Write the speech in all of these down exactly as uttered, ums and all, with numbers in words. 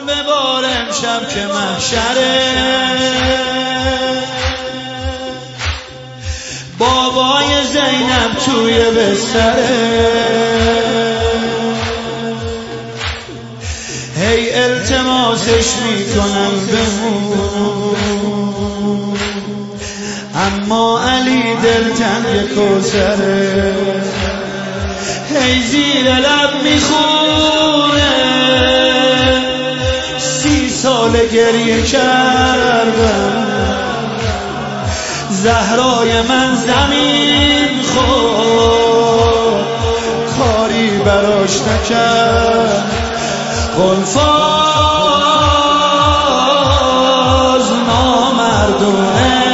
ببار امشب که محشره، بابای زینب توی بستره، هی التماسش میکنم بمون، اما علی دلتنگ کوثره، هی زیر لب میخونه، سی سال گریه کردم، زهرای من زمین خورد، کاری براش نکرد، قلفاز نامردونه،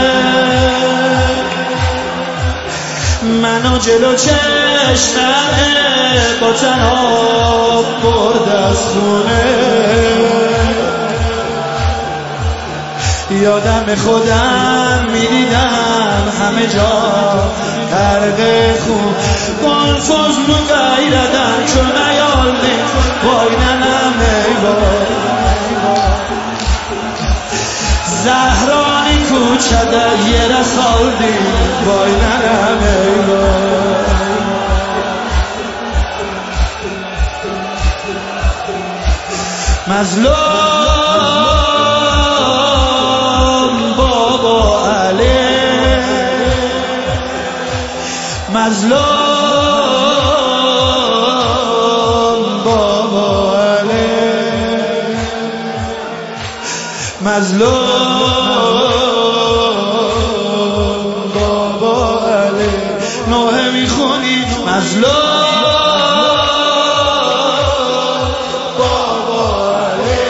منو جلو چشمه با تناب برد از خونه، یادم خودم میدیدم همه جا غرق خون، قلفاز نو غیردم چون نیالدی وای ننم ای وای، زهرانی کوچه در یه رسالدی وای ننم ای وای، مظلوم بابا علی، مظلوم بابا علی، مظلوم بابا علی، نوحه میخونی مظلوم بابا علی،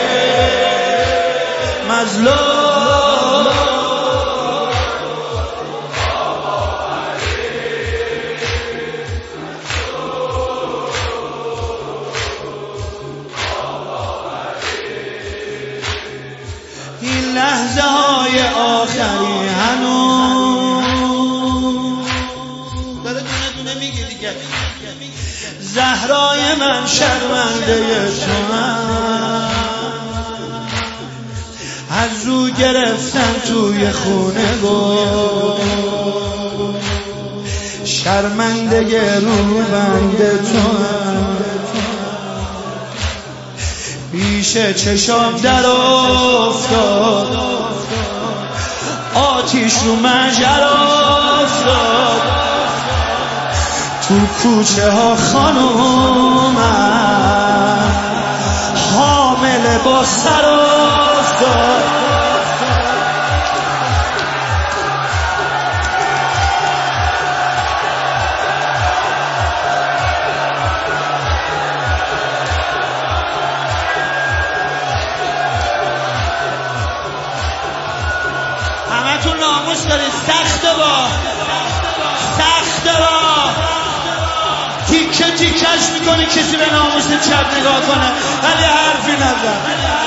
مظلوم لحظه های آخری هنوز داره دونه دونه میگه دیگه، زهرای من شرمنده توام، از رو گرفتن توی خونه گل، شرمنده رو بنده توام، پیش چشام در افتاد، آتیش رو مجر افتاد، تو کوچه ها خانومم حامل با سر افتاد، تو ناموس دارید، سخت با سخت با تیکه تیکش میکنی کسی به ناموس چپ نگاه کنه، ولی حرفی نزد،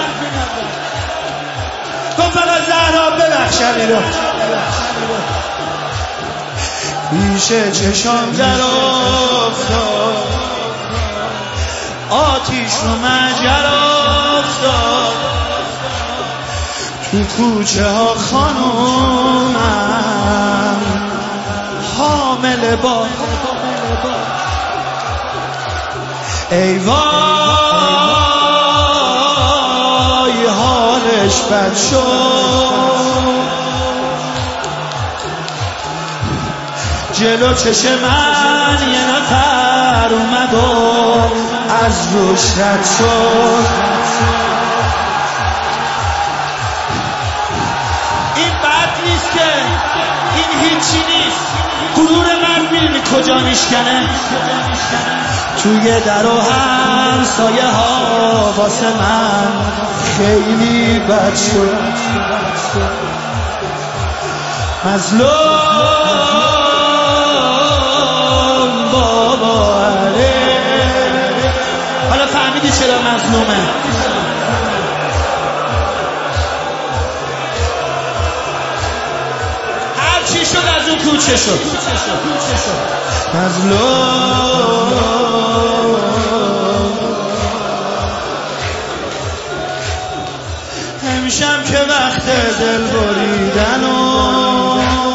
گفت فقط زهرا ببخش علی رو، پیش چشام در افتاد، آتیش رو مجر افتاد، تو کوچه ها خانومم حامل با، ای وای حالش بد شد، جلو چشم من یه نفر اومد و از روش رد شد، این بد نیست که این هیچی نیست، غرور من می‌بینی کجا میشکنه، توی در و همسایه ها واسه من خیلی بد شد، مظلوم بابا علی، حالا فهمیدی چرا مظلومه؟ چی شد از اون کوچه شد مظلوم میشم که وقت دل بریدن و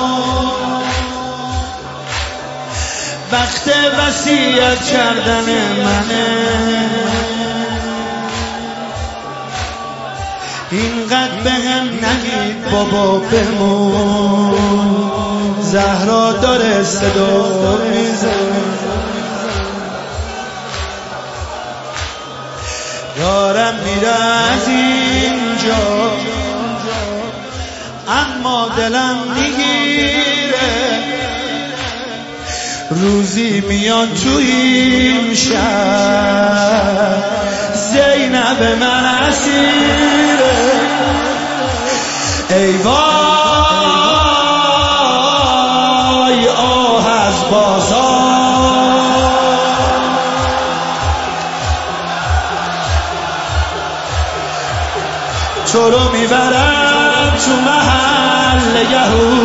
وقت وصیت کردن منه. اینقدر به هم نگید بابا بمون، زهرا داره صدا میزنه. دارم میره از اینجا اما دلم میگیره، روزی میاد تو این شهر زینب من اسیره. ای وای آه از بازار، تو رو میبرم تو محل یهود